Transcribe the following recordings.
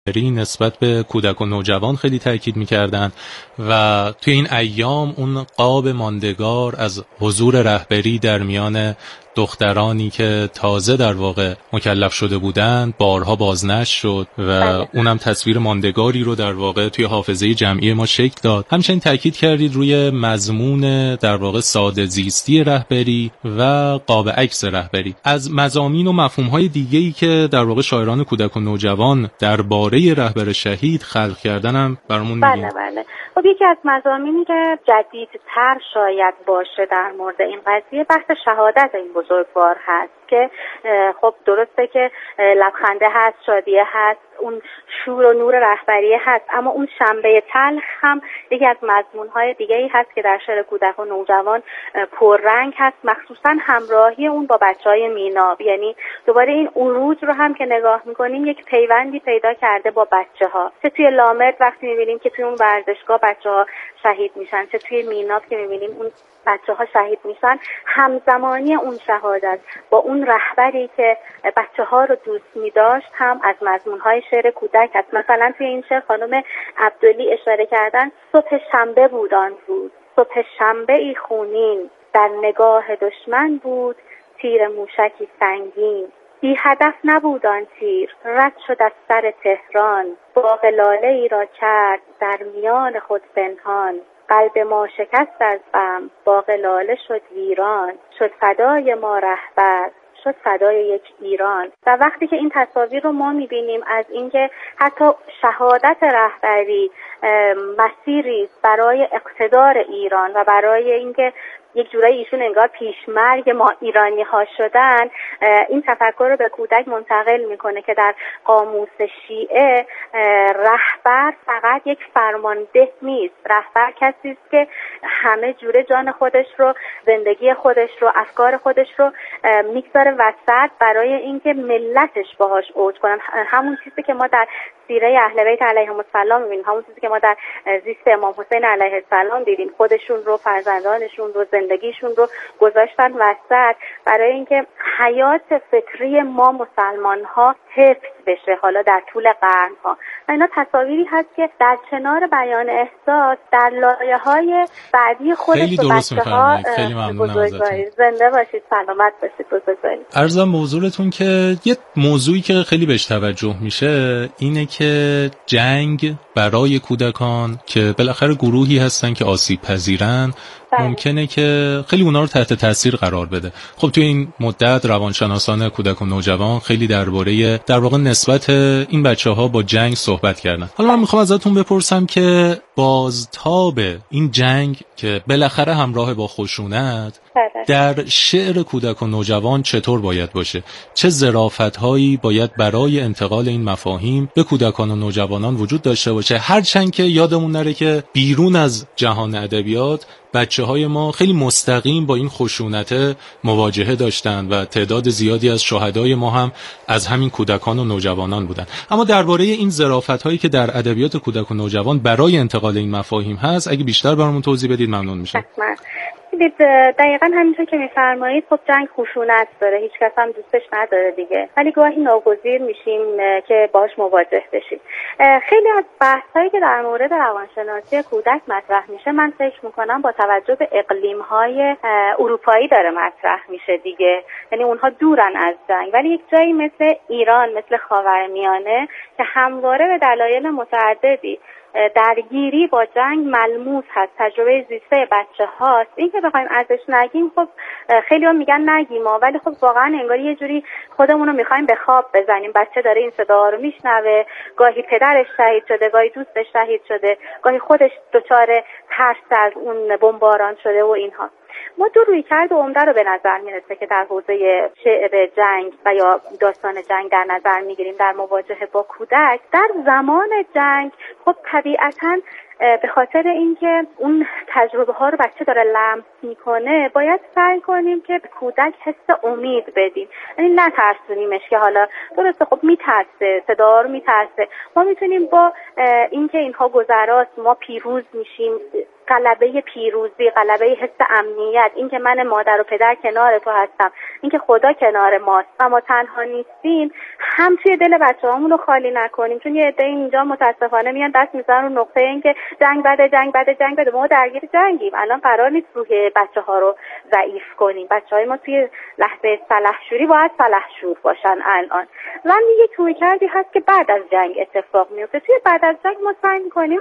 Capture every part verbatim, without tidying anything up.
نسبت به کودک و نوجوان خیلی تاکید می‌کردند و توی این ایام اون قاب ماندگار از حضور رهبری در میان دخترانی که تازه در واقع مکلف شده بودند بارها بازنشر شد و بله. اونم تصویر ماندگاری رو در واقع توی حافظه جمعی ما شکل داد. همچنین تاکید کردید روی مضمون در واقع ساده زیستی رهبری و قاب عکس رهبری. از مضامین و مفهوم‌های دیگه‌ای که در واقع شاعران کودک و نوجوان درباره رهبر شهید خلق کردنم برامون میگین؟ بله بله. خب یکی از مضامینی که جدیدتر شاید باشه در مورد این قضیه بحث شهادت این بزرگوار هست که خب درسته که لبخنده هست، شادیه هست، اون شور و نور رهبری هست، اما اون شنبه تلخ هم یکی از مضمون‌های دیگه‌ای هست که در شعر کودک و نوجوان پررنگ هست، مخصوصا همراهی اون با بچهای میناب. یعنی دوباره این عروج رو هم که نگاه می‌کنیم یک پیوندی پیدا کرده با بچه‌ها، چه توی لامرد وقتی می‌بینیم که توی اون ورزشگاه بچه‌ها شهید میشن، چه توی میناب که می‌بینیم اون بچه‌ها شهید میشن، همزمانی اون شهادت با اون رهبری که بچه‌ها رو دوست می‌داشت هم از مضمون‌های شعر کودک هست. مثلا توی این شعر خانم عبدلی اشاره کردن صبح شنبه بود آن روز، صبح شنبه ای خونین، در نگاه دشمن بود تیر موشکی سنگین، بی هدف نبود آن تیر، رد شد از سر تهران، باغ لاله ای را کرد در میان خود پنهان، قلب ما شکست از غم، باغ لاله شد ویران، شد فدای ما رهبر، شد فدای یک ایران. و وقتی که این تصاویر رو ما می‌بینیم از اینکه حتی شهادت رهبری مسیری برای اقتدار ایران و برای اینکه یک جورایی ایشون انگار پیشمرگ ما ایرانی ها شدن، این تفکر رو به کودک منتقل میکنه که در قاموس شیعه رهبر فقط یک فرمانده نیست، رهبر کسی است که همه جوره جان خودش رو، زندگی خودش رو، افکار خودش رو میگذاره وسط برای اینکه ملتش باهاش اوج کنن. همون چیزی که ما در سیره اهل بیت علیهم السلام می‌بینیم، همون چیزی که ما در زیست امام حسین علیه السلام دیدیم، خودشون رو، فرزندانشون رو، زندگیشون رو گذاشتن وسط برای اینکه حیات فطری ما مسلمان‌ها حفظ بشه، حالا در طول قرن‌ها. و اینا تصاویری هست که در کنار بیان احساس در لایه‌های بعدی خودش خیلی درست می‌فرمایید. خیلی ممنونم ازتون. زنده باشید، سلامت باشید، بزرگواری. عرضم به حضورتون که یه موضوعی که خیلی بهش توجه میشه اینه که جنگ برای کودکان که بالاخره گروهی هستن که آسیب پذیرن ممکنه که خیلی اونا رو تحت تاثیر قرار بده. خب توی این مدت روانشناسان کودک و نوجوان خیلی درباره در واقع نسبت این بچه‌ها با جنگ صحبت کردن. حالا من میخوام ازتون بپرسم که بازتاب این جنگ که بالاخره همراه با خشونت در شعر کودک و نوجوان چطور باید باشه؟ چه ظرافت‌هایی باید برای انتقال این مفاهیم به کودکان و نوجوانان وجود داشته باشه؟ هرچند که یادمون نره که بیرون از جهان ادبیات بچه‌های ما خیلی مستقیم با این خشونت مواجهه داشتند و تعداد زیادی از شهدای ما هم از همین کودکان و نوجوانان بودن. اما درباره این ظرافت‌هایی که در ادبیات کودک و نوجوان برای انتقال این مفاهیم هست، اگه بیشتر برامون توضیح بدید ممنون میشم. دیدید دقیقاً همینطور که میفرمایید، خب جنگ خشونت داره، هیچ کس هم دوستش نداره دیگه، ولی گاهی ناگزیر میشیم که باش مواجه بشیم. خیلی از بحثایی که در مورد روانشناسی کودک مطرح میشه من فکر میکنم با توجه به اقلیم‌های اروپایی داره مطرح میشه دیگه، یعنی اونها دورن از جنگ، ولی یک جایی مثل ایران، مثل خاورمیانه که همواره به دلایل متعددی درگیری با جنگ ملموس هست، تجربه زیسته بچه هاست، این که بخوایم ازش نگیم، خب خیلی هم میگن نگیم ها، ولی خب واقعا انگار یه جوری خودمون رو میخوایم به خواب بزنیم. بچه داره این صدا رو میشنوه، گاهی پدرش شهید شده، گاهی دوستش شهید شده، گاهی خودش دچار ترس از اون بمباران شده و اینها. ما دو رویکرد عمده رو به نظر میرسه که در حوزه شعر جنگ و یا داستان جنگ در نظر میگیریم در مواجهه با کودک. در زمان جنگ خب طبیعتاً به خاطر اینکه اون تجربه ها رو بچه داره لمس میکنه، باید سعی کنیم که به کودک حس امید بدیم، یعنی نترسونیمش که حالا درسته خب میترسه، صدا رو میترسه، ما میتونیم با اینکه اینها گذراست، ما پیروز میشیم، غلبه پیروزی، غلبه حس امنیت، اینکه من مادر و پدر کنار تو هستم، اینکه خدا کنار ماست و ما تنها نیستیم، هم توی دل بچه‌هامون رو خالی نکنیم. چون یه عده اینجا متاسفانه میان دست میزنن رو نقطه اینکه جنگ بده، جنگ بده، جنگ بده. ما درگیر جنگیم. الان قرار نیست روح بچه‌ها رو ضعیف کنیم. بچه‌های ما توی لحظه سلحشوری باید سلحشور باشن الان. و یک رویکردی هست که بعد از جنگ اتفاق میفته. توی بعد از جنگ ما سعی می‌کنیم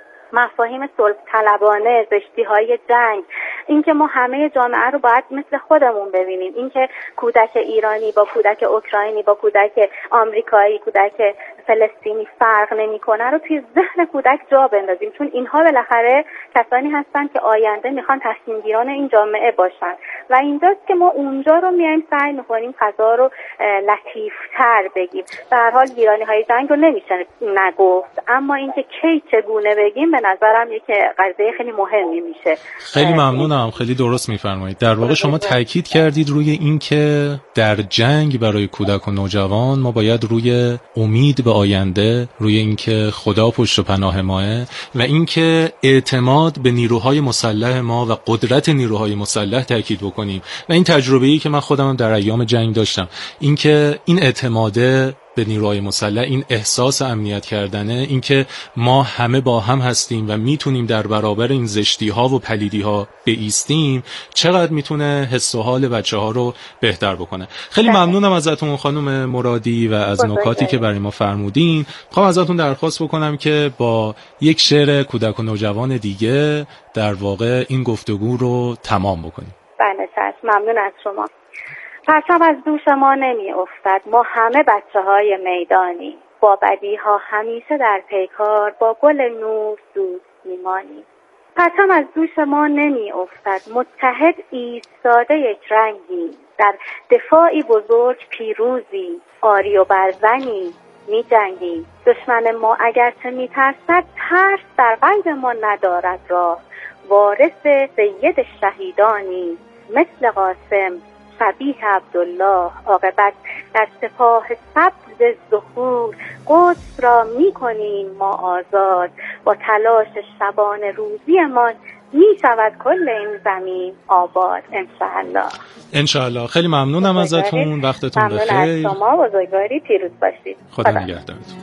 مفاهیم صلح طلبانه، زشتی‌های جنگ، اینکه ما همه جامعه رو باید مثل خودمون ببینیم، اینکه کودک ایرانی با کودک اوکراینی با کودک آمریکایی، کودک فلسطینی فرق نمی‌کنه رو توی ذهن کودک جا بندازیم. چون اینها بالاخره کسانی هستن که آینده میخوان تصمیم‌گیران این جامعه باشن و اینجاست که ما اونجا رو میایم سعی می‌کنیم فضا رو لطیف‌تر بگیم. به هر حال گیرانی‌های جنگ رو نمیشه نگفت، اما اینکه کی چگونه بگیم به نظرم یک قضیه خیلی مهمی میشه. خیلی ممنونم، خیلی درست میفرمایید. در واقع شما تاکید کردید روی این که در جنگ برای کودک و نوجوان ما باید روی امید به آینده، روی اینکه خدا پشت و پناه ماه و اینکه اعتماد به نیروهای مسلح ما و قدرت نیروهای مسلح تاکید بکنیم. و این تجربه‌ای که من خودم در ایام جنگ داشتم، اینکه این اعتماده به نیروهای مسلح، این احساس امنیت کردنه، اینکه ما همه با هم هستیم و میتونیم در برابر این زشتی ها و پلیدی ها بایستیم، چقدر میتونه حس و حال بچه ها رو بهتر بکنه. خیلی ممنونم ازتون خانم مرادی و از نکاتی که برای ما فرمودین. میخوام ازتون درخواست بکنم که با یک شعر کودک و نوجوان دیگه در واقع این گفتگو رو تمام بکنیم. بله چشم، ممنون از شما. پرچم از دوش ما نمی افتد، ما همه بچه های میدانی، با بدی ها همیشه در پیکار، با گل نور دوست میمانی. پرچم از دوش ما نمی افتد، متحد ایستاده یک رنگی، در دفاعی بزرگ پیروزی، آری و برزنی می جنگی. دشمن ما اگرچه می ترسد، ترس در قلب ما ندارد راه، وارث سید شهیدانی، مثل قاسم شبیه عبدالله. عاقبت در سپاه سبز ظهور، قدس را می کنیم ما آزاد، با تلاش شبان روزیمان می شود کل این زمین آباد انشاءالله. انشاءالله. خیلی ممنونم ازتون، وقتتون بخیر. ممنون از شما، بزرگواری، پیروز باشید. خدا نگهدارتون.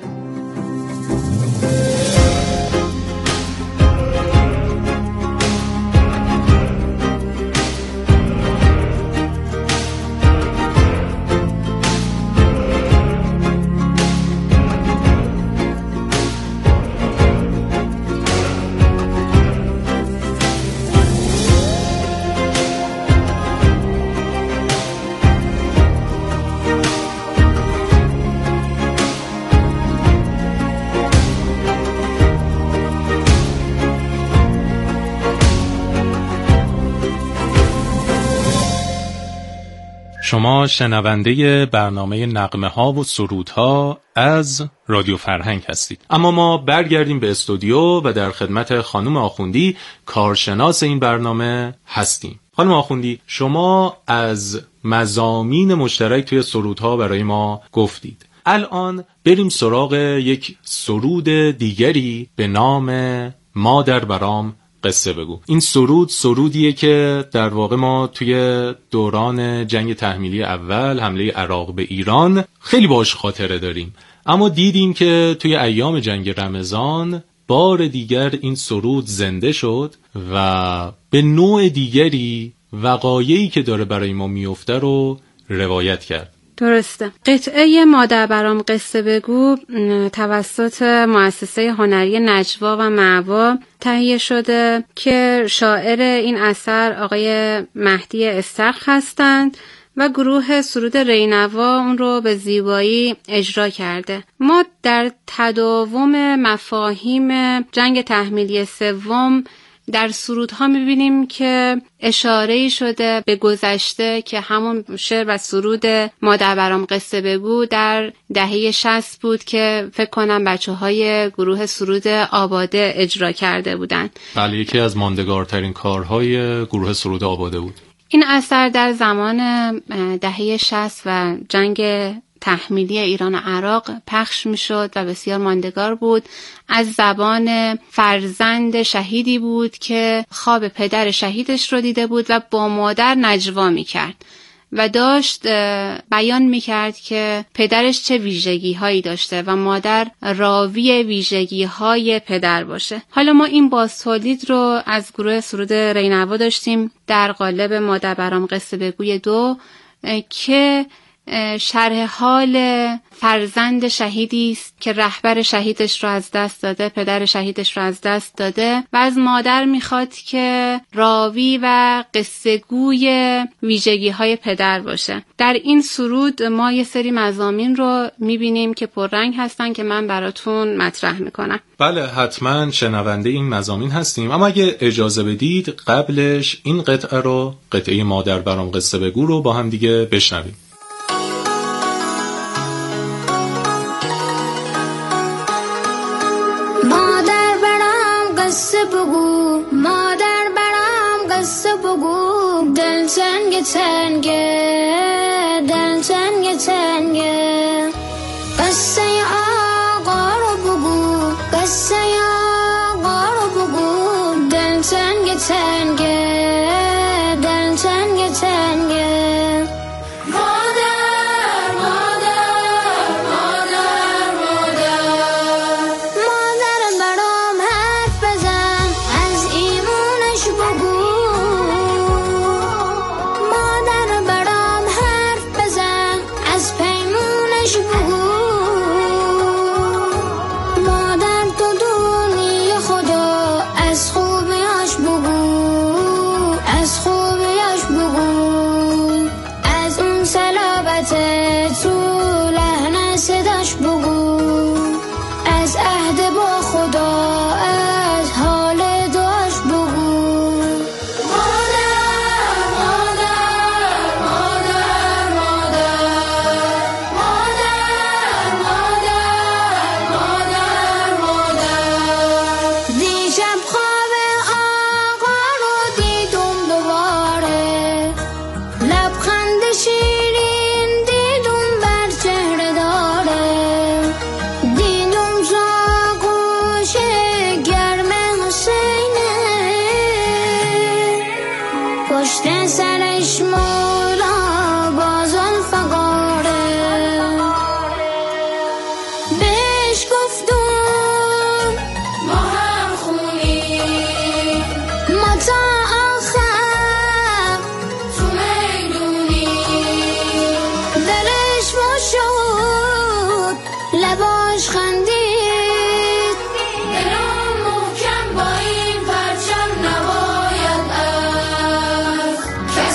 شما شنونده برنامه نغمه ها و سرودها از رادیو فرهنگ هستید. اما ما برگردیم به استودیو و در خدمت خانم آخوندی، کارشناس این برنامه هستیم. خانم آخوندی، شما از مضامین مشترک توی سرودها برای ما گفتید. الان بریم سراغ یک سرود دیگری به نام مادر برام قصه بگو. این سرود سرودیه که در واقع ما توی دوران جنگ تحمیلی اول، حمله عراق به ایران، خیلی باش خاطره داریم. اما دیدیم که توی ایام جنگ رمضان بار دیگر این سرود زنده شد و به نوع دیگری وقایعی که داره برای ما میفته رو روایت کرد. درسته. قطعه مادر برام قصه بگو توسط مؤسسه هنری نجوا و معوا تهیه شده که شاعر این اثر آقای مهدی استرخ هستند و گروه سرود رینوا اون رو به زیبایی اجرا کرده. ما در تداوم مفاهیم جنگ تحمیلی سوم در سرودها میبینیم که اشاره‌ای شده به گذشته که همون شعر و سرود مادر برام قصه بگو در دهه شصت بود که فکر کنم بچه‌های گروه سرود آباده اجرا کرده بودن. بله، یکی از ماندگارترین کارهای گروه سرود آباده بود. این اثر در زمان دهه شصت و جنگ تحمیلی ایران و عراق پخش میشد و بسیار ماندگار بود. از زبان فرزند شهیدی بود که خواب پدر شهیدش رو دیده بود و با مادر نجوا میکرد و داشت بیان میکرد که پدرش چه ویژگی هایی داشته و مادر راوی ویژگی های پدر باشه. حالا ما این بازتولید رو از گروه سرود رینوا داشتیم در قالب مادر برام قصه بگوی دو که شرح حال فرزند شهیدی است که رهبر شهیدش رو از دست داده، پدر شهیدش رو از دست داده و از مادر میخواد که راوی و قصه گوی ویژگی های پدر باشه. در این سرود ما یه سری مضامین رو میبینیم که پررنگ هستن که من براتون مطرح میکنم. بله حتما شنونده این مضامین هستیم، اما اگه اجازه بدید قبلش این قطعه رو، قطعه مادر برام قصه بگو رو با هم دیگه بشنویم. مادر برام قصه بگو، مادر برام قصه بگو، دل تنگ تنگه، دل تنگ تنگه، قصه آقا رو بگو، قصه آقا رو بگو، دل تنگ تنگه، دل تنگ تنگه. کس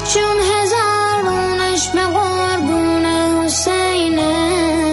چون هزارونش به قربون حسینه.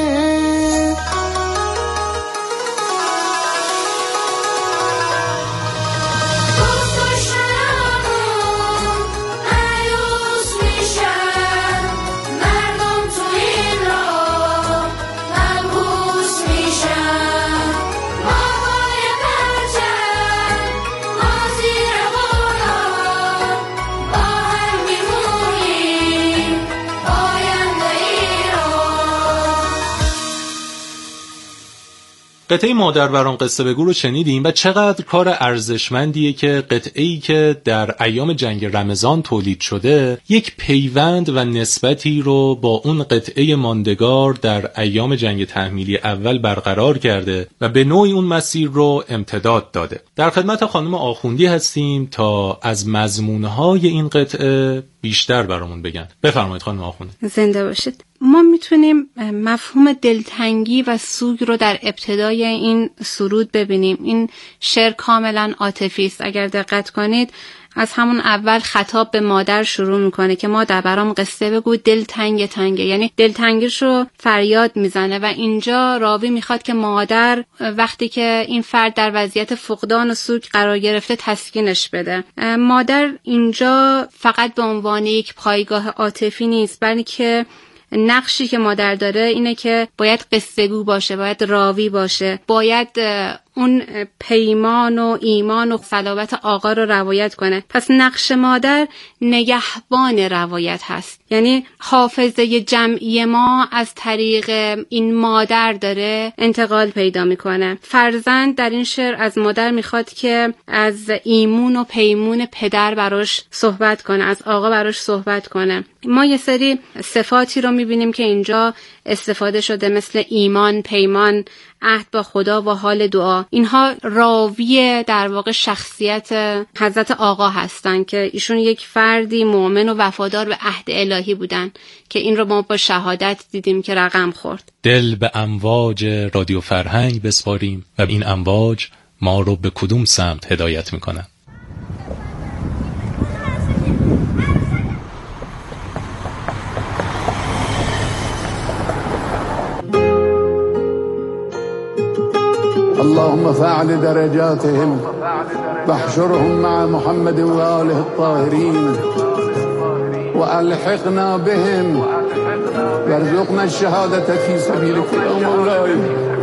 قطعه مادر برام قصه بگو رو شنیدیم و چقدر کار ارزشمندیه که قطعه‌ای که در ایام جنگ رمضان تولید شده یک پیوند و نسبتی رو با اون قطعه ماندگار در ایام جنگ تحمیلی اول برقرار کرده و به نوعی اون مسیر رو امتداد داده. در خدمت خانم آخوندی هستیم تا از مضمونهای این قطعه بیشتر برامون بگن. بفرمایید خانم آخوندی. زنده باشید. ما میتونیم مفهوم دلتنگی و سوگ رو در ابتدای این سرود ببینیم. این شعر کاملا عاطفی است. اگر دقت کنید از همون اول خطاب به مادر شروع میکنه که مادر برام قصه بگو، دل تنگ تنگه، یعنی دلتنگیش رو فریاد میزنه و اینجا راوی میخواد که مادر وقتی که این فرد در وضعیت فقدان و سوگ قرار گرفته تسکینش بده. مادر اینجا فقط به عنوان یک پایگاه عاطفی نیست، بلکه نقشی که مادر داره اینه که باید قصه گو باشه، باید راوی باشه، باید اون پیمان و ایمان و صلابت آقا رو روایت کنه. پس نقش مادر نگهبان روایت هست، یعنی حافظه جمعی ما از طریق این مادر داره انتقال پیدا میکنه. فرزند در این شعر از مادر میخواد که از ایمون و پیمون پدر براش صحبت کنه، از آقا براش صحبت کنه. ما یه سری صفاتی رو میبینیم که اینجا استفاده شده، مثل ایمان، پیمان، عهد با خدا و حال دعا. اینها راوی در واقع شخصیت حضرت آقا هستن که ایشون یک فردی مؤمن و وفادار به عهد الهی بودن که این رو ما با شهادت دیدیم که رقم خورد. دل به امواج رادیو فرهنگ بسپاریم و این امواج ما رو به کدوم سمت هدایت میکنن؟ اللهم فاعل درجاتهم واحشرهم مع محمد وآله الطاهرين وألحقنا بهم وارزقنا الشهادة في سبيلك يا مولاي.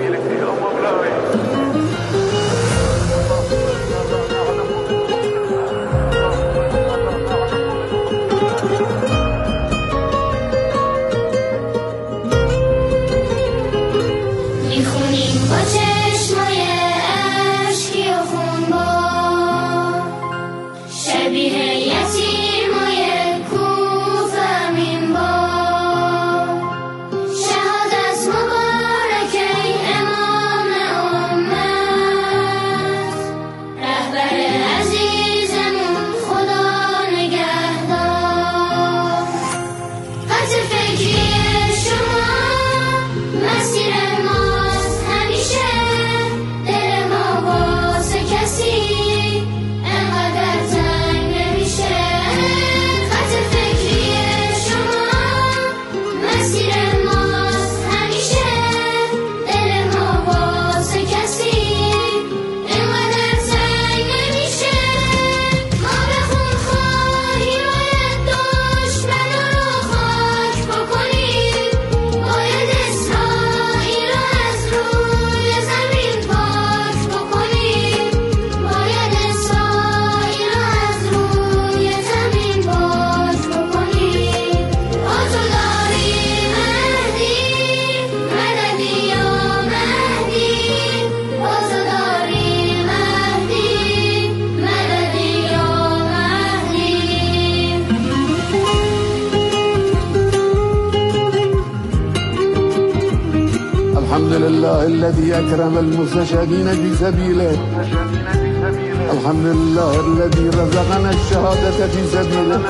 الحمد لله الذي أكرم المستشهدين في سبيله. الحمد لله الذي رزقنا الشهادة في سبيله.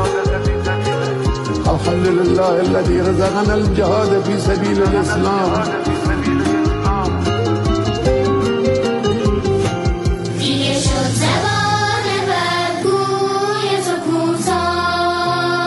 الحمد لله الذي رزقنا الجهاد في سبيل الإسلام. دیگه شد زبان بدگوی تو کوتاه،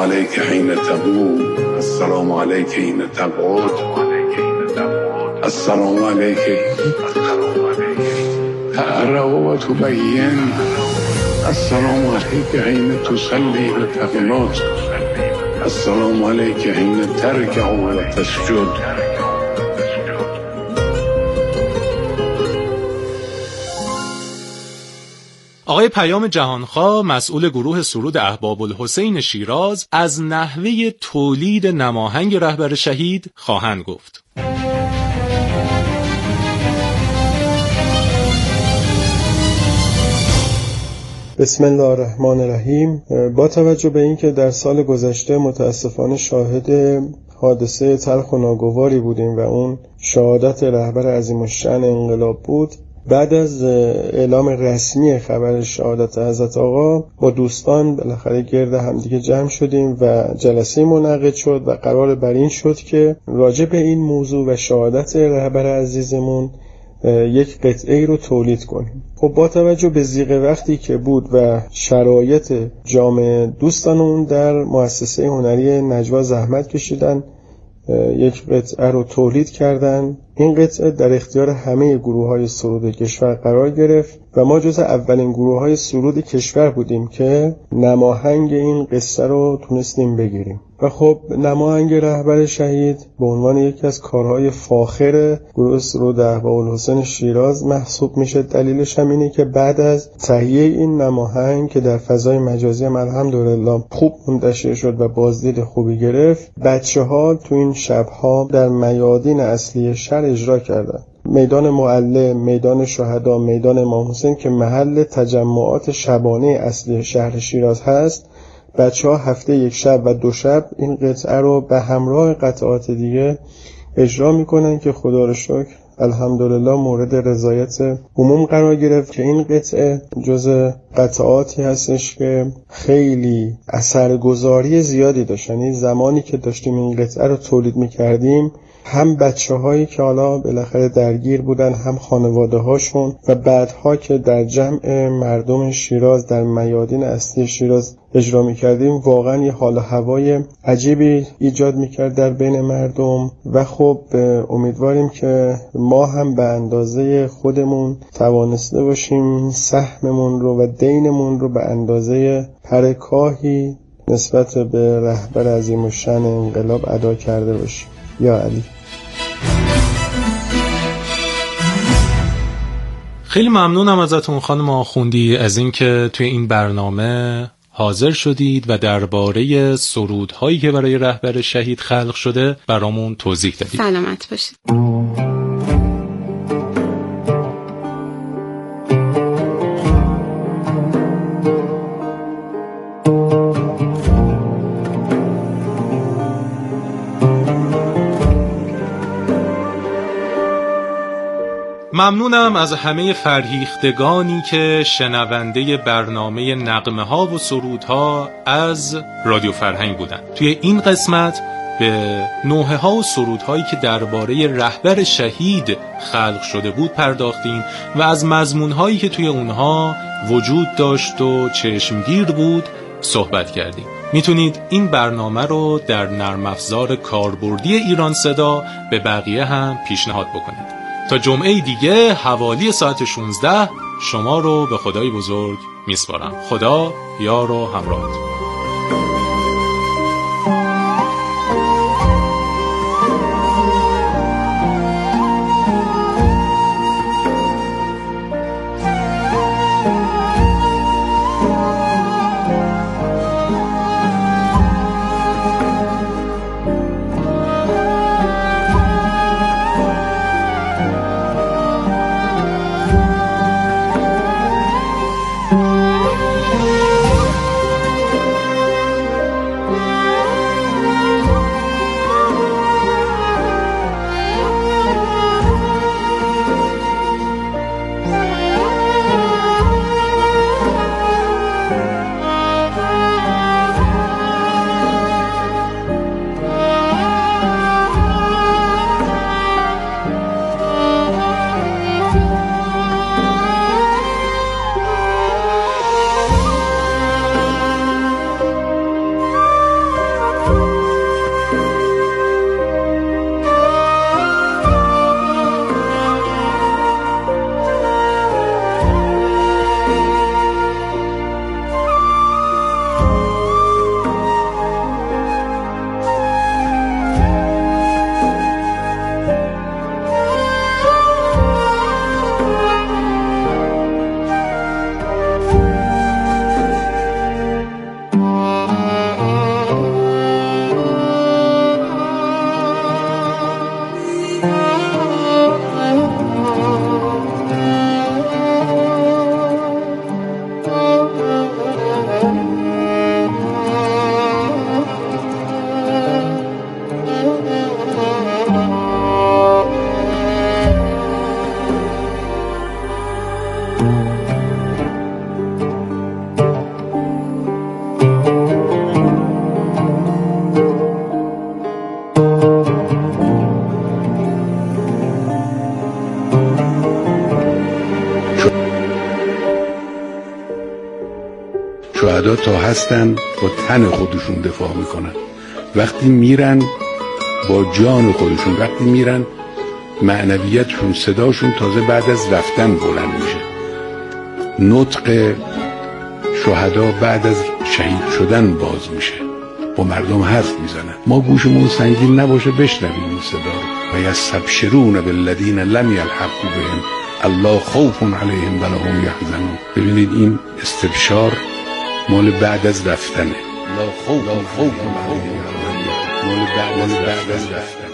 عليك حين تقوم، السلام عليك حين تقعد، السلام عليك تقرأ وتبين، السلام عليك حين تصلي وتقنط، السلام عليك حين تركع وتسجد. آقای پیام جهانخواه مسئول گروه سرود احباب الحسین شیراز از نحوه تولید نماهنگ رهبر شهید خواهند گفت. بسم الله الرحمن الرحیم. با توجه به اینکه در سال گذشته متاسفانه شاهد حادثه تلخ و ناگواری بودیم و اون شهادت رهبر عظیم‌الشأن انقلاب بود، بعد از اعلام رسمی خبر شهادت حضرت آقا با دوستان بالاخره گرد همدیگه جمع شدیم و جلسه منعقد شد و قرار بر این شد که راجع به این موضوع و شهادت رهبر عزیزمون یک قطعه رو تولید کنیم. خب با توجه به ضیق وقتی که بود و شرایط جامع، دوستانمون در مؤسسه هنری نجوا زحمت کشیدن، یک قطعه رو تولید کردن. این قطعه در اختیار همه گروه‌های سرود کشور قرار گرفت و ما جز اولین گروه‌های سرود کشور بودیم که نماهنگ این قصه رو تونستیم بگیریم. و خب نماهنگ رهبر شهید به عنوان یکی از کارهای فاخر گروه سرود احباب الحسین شیراز محسوب میشه. دلیلش هم اینه که بعد از تهیه این نماهنگ که در فضای مجازی هم الحمدلله خوب منتشر شد و بازدید خوبی گرفت، بچه‌ها تو این شب‌ها در میادین اصلی شهر اجرا کردن. میدان معلم، میدان شهدا، میدان امام حسین که محل تجمعات شبانه اصلی شهر شیراز هست، بچه ها هفته یک شب و دو شب این قطعه رو به همراه قطعات دیگه اجرا میکنن که خدا رو شکر الحمدلله مورد رضایت عموم قرار گرفت که این قطعه جز قطعاتی هستش که خیلی اثرگذاری زیادی داشت. یعنی زمانی که داشتیم این قطعه رو تولید میکردیم، هم بچه هایی که حالا بالاخره درگیر بودن، هم خانواده هاشون و بعدها که در جمع مردم شیراز در میادین اصلی شیراز اجرا میکردیم، واقعا یه حال و هوای عجیبی ایجاد میکرد در بین مردم. و خب امیدواریم که ما هم به اندازه خودمون توانسته باشیم سهممون رو و دینمون رو به اندازه هر کاهی نسبت به رهبر عظیم‌الشأن انقلاب ادا کرده باشیم. یا علی. خیلی ممنونم ازتون خانم آخوندی از اینکه توی این برنامه حاضر شدید و درباره سرودهایی که برای رهبر شهید خلق شده برامون توضیح دادید. سلامت باشید. ممنونم از همه فرهیختگانی که شنونده برنامه نغمه ها و سرودها از رادیو فرهنگ بودن. توی این قسمت به نوحه ها و سرودهایی که درباره رهبر شهید خلق شده بود پرداختیم و از مضمونهایی که توی اونها وجود داشت و چشمگیر بود صحبت کردیم. میتونید این برنامه رو در نرم افزار کاربردی ایران صدا به بقیه هم پیشنهاد بکنید. تا جمعه دیگه حوالی ساعت شانزده شما رو به خدای بزرگ میسپارم. خدا یار و همراهتون. شهدا تا هستن با تن خودشون دفاع میکنن، وقتی میرن با جان خودشون، وقتی میرن معنویتشون، صداشون تازه بعد از رفتن بلند میشه. نطق شهدا بعد از شهید شدن باز میشه، با مردم حرف میزنن. ما گوشمون سنگین نباشه بشنویم این صدا رو. و یستبشرون بالذین لم یلحقوا بهم الله خوف علیهم ولا هم یحزنون. ببینید این استبشار مال بعد از رفتنه. لا خوف خوف علیهم مال بعد از بعد از رفتن.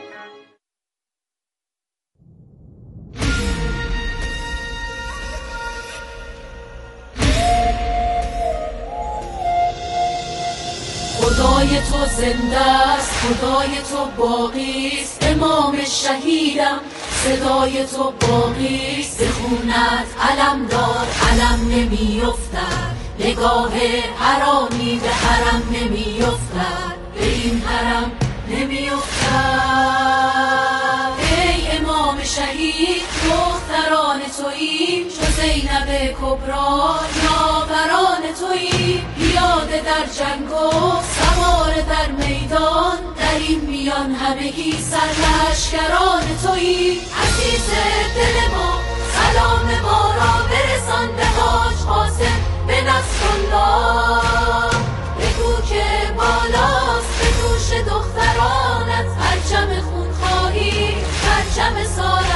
خدای تو زنده است، خدای تو باقی است، امام شهیدم صدای تو باقی است. به خونت علم دار علم نمیافتد، نگاه حرامی به حرم نمیافتد، به این حرم نمیافتد. ای امام شهید دختران تویی، چو زینب کبرا یاوران تویی. پیاده در جنگ و سوار در میدان، در این میان همگی سرلشکران تویی. عزیز دل ما سلام ما را برسان به حاج قاسم به نصرالله. بگو که بالاست به دوش دخترانت، پرچم خون خواهی پرچم سارا